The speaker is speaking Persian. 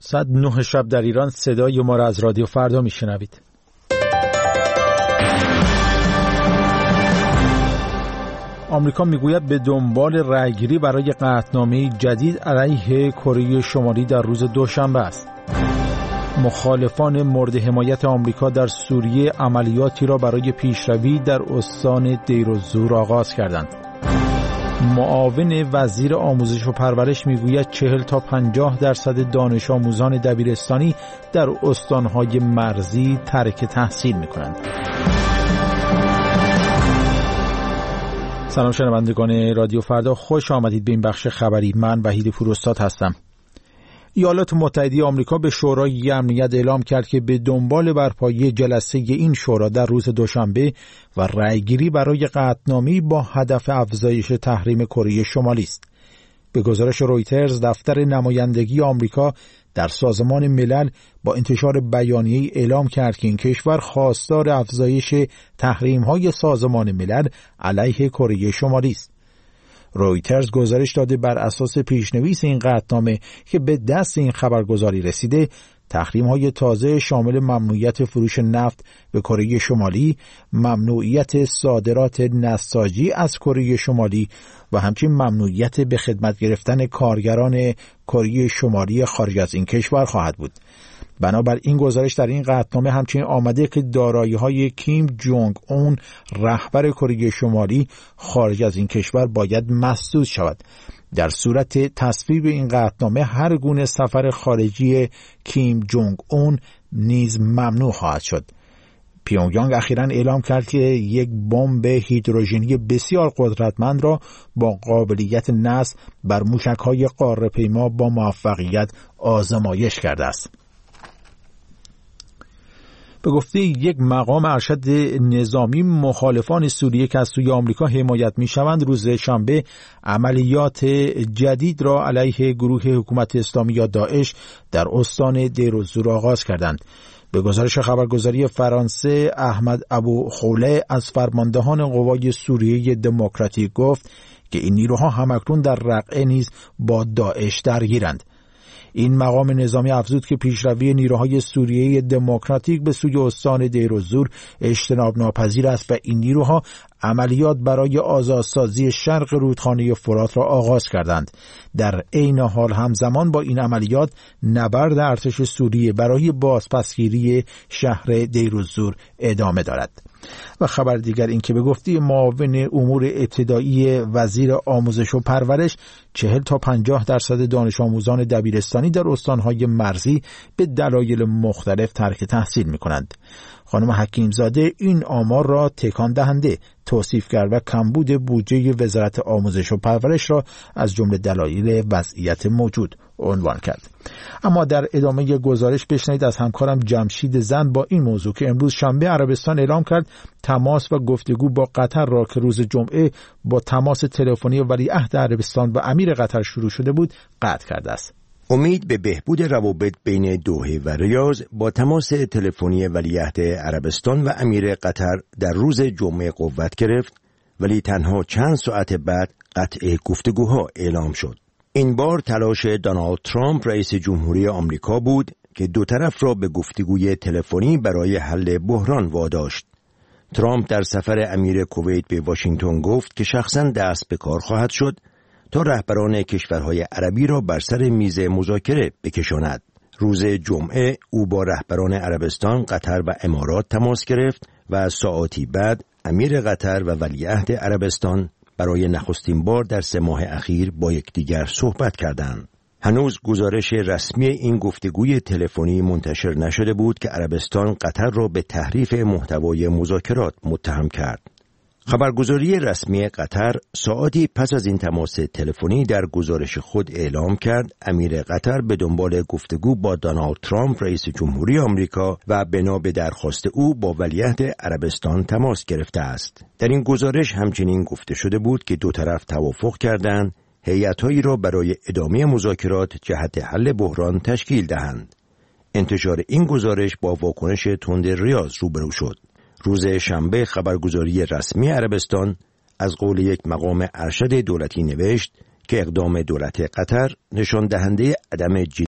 ساعت 9 شب در ایران صدای ما را از رادیو فردا میشنوید. آمریکا میگوید به دنبال رأیگیری برای قطعنامه جدید علیه کره شمالی در روز دوشنبه است. مخالفان مورد حمایت آمریکا در سوریه عملیاتی را برای پیشروی در استان دیرالزور آغاز کردند. معاون وزیر آموزش و پرورش میگوید 40 تا 50% دانش آموزان دبیرستانی در استانهای مرزی ترک تحصیل میکنند. سلام شنوندگان رادیو فردا، خوش آمدید به این بخش خبری. من وحید پوراستاد هستم. ایالات متحده آمریکا به شورای امنیت اعلام کرد که به دنبال برپایی جلسه این شورا در روز دوشنبه و رأیگیری برای قطعنامه‌ای با هدف افزایش تحریم کره شمالی است. به گزارش رویترز، دفتر نمایندگی آمریکا در سازمان ملل با انتشار بیانیه‌ای اعلام کرد که این کشور خواستار افزایش تحریم‌های سازمان ملل علیه کره شمالی است. رویترز گزارش داده بر اساس پیشنویس این قطعنامه که به دست این خبرگزاری رسیده، تحریم‌های تازه شامل ممنوعیت فروش نفت به کره شمالی، ممنوعیت صادرات نساجی از کره شمالی و همچنین ممنوعیت به خدمت گرفتن کارگران کره شمالی خارج از این کشور خواهد بود. بنابر این گزارش در این قطعنامه همچنین آمده که دارایی‌های کیم جونگ اون رهبر کره شمالی خارج از این کشور باید مسدود شود. در صورت تصویب این قطعنامه هر گونه سفر خارجی کیم جونگ اون نیز ممنوع خواهد شد. پیونگیانگ اخیراً اعلام کرد که یک بمب هیدروژنی بسیار قدرتمند را با قابلیت نصب بر موشک‌های قاره‌پیما با موفقیت آزمایش کرده است. به گفته یک مقام ارشد نظامی، مخالفان سوریه که از سوی آمریکا حمایت می‌شوند روز شنبه عملیات جدید را علیه گروه حکومت اسلامی یا داعش در استان دیرالزور آغاز کردند. به گزارش خبرگزاری فرانسه، احمد ابو خوله از فرماندهان قوای سوریه دموکراتیک گفت که این نیروها همکنون در رقعه نیز با داعش درگیرند. این مقام نظامی افزود که پیشروی نیروهای سوریه دموکراتیک به سوی استان دیرالزور اجتناب ناپذیر است و این نیروها عملیات برای آزادسازی شرق رودخانه فرات را آغاز کردند. در عین حال همزمان با این عملیات نبرد ارتش سوریه برای بازپسگیری شهر دیرالزور ادامه دارد. و خبر دیگر این که به گفته معاون امور ابتدایی وزیر آموزش و پرورش 40 تا 50% دانش آموزان دبیرستانی در استانهای مرزی به دلایل مختلف ترک تحصیل می‌کنند. خانم حکیمزاده این آمار را تکان دهنده توصیف کرد و کمبود بودجه وزارت آموزش و پرورش را از جمله دلایل وضعیت موجود عنوان کرد. اما در ادامه گزارش بشنوید از همکارم جمشید زند با این موضوع که امروز شنبه عربستان اعلام کرد تماس و گفتگو با قطر را که روز جمعه با تماس تلفنی ولیعهد عربستان و امیر قطر شروع شده بود قطع کرده است. امید به بهبود روابط بین دوحه و ریاض با تماس تلفنی ولیعهد عربستان و امیر قطر در روز جمعه قوت گرفت، ولی تنها چند ساعت بعد قطع گفتگوها اعلام شد. این بار تلاش دونالد ترامپ رئیس جمهوری آمریکا بود که دو طرف را به گفتگوی تلفنی برای حل بحران واداشت. ترامپ در سفر امیر کویت به واشنگتن گفت که شخصاً دست به کار خواهد شد تا رهبران کشورهای عربی را بر سر میز مذاکره بکشاند. روز جمعه او با رهبران عربستان، قطر و امارات تماس گرفت و ساعاتی بعد امیر قطر و ولیعهد عربستان برای نخستین بار در 3 ماه اخیر با یکدیگر صحبت کردند. هنوز گزارش رسمی این گفتگوی تلفنی منتشر نشده بود که عربستان قطر را به تحریف محتوای مذاکرات متهم کرد. خبرگزاری رسمی قطر ساعتی پس از این تماس تلفنی در گزارش خود اعلام کرد امیر قطر به دنبال گفتگو با دونالد ترامپ رئیس جمهوری آمریکا و بنا به درخواست او با ولیعهد عربستان تماس گرفته است. در این گزارش همچنین گفته شده بود که دو طرف توافق کردند هیئت‌هایی را برای ادامه مذاکرات جهت حل بحران تشکیل دهند. انتشار این گزارش با واکنش تند ریاض روبرو شد. روز شنبه خبرگزاری رسمی عربستان از قول یک مقام ارشد دولتی نوشت که اقدام دولت قطر نشان دهنده عدم